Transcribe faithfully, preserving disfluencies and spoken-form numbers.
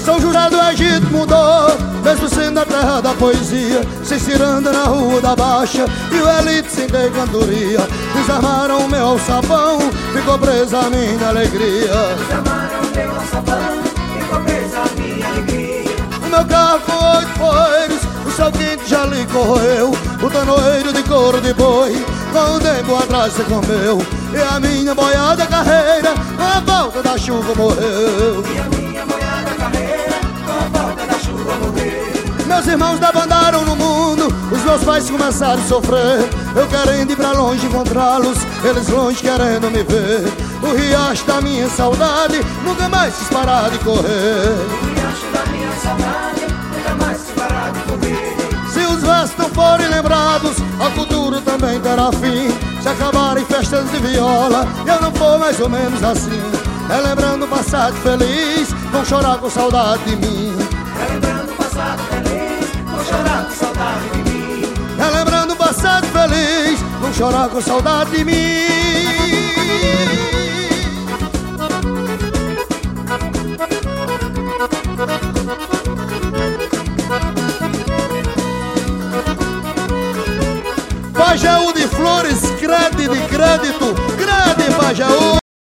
São José do Egito mudou, mesmo sendo a terra da poesia, se ciranda na rua da Baixa e o elite sem ter cantoria. Desarmaram o meu alçapão, ficou presa a minha alegria. Desarmaram o meu alçapão, ficou presa a minha alegria. O meu carro com oito poeiros, o sol quente já lhe corroeu, o tanoeiro de couro de boi, com o tempo atrás se comeu. E a minha boiada carreira, com a volta da chuva morreu. E a minha boiada carreira, com a volta da chuva morreu. Meus irmãos debandaram no mundo, os meus pais começaram a sofrer. Eu querendo ir pra longe encontrá-los, eles longe querendo me ver. O riacho da minha saudade nunca mais quis parar de correr. O riacho da minha saudade nunca mais quis parar de correr. Se os versos não forem lembrados, a cultura também terá fim. Se acabarem festas de viola e eu não for mais ou menos assim, relembrando o passado feliz, vão chorar com saudade de mim. Relembrando o passado feliz, vão chorar com saudade de mim. Relembrando o passado feliz, vão chorar com saudade de mim. Pajeú de Flores, crede de crédito, crede Pajeú.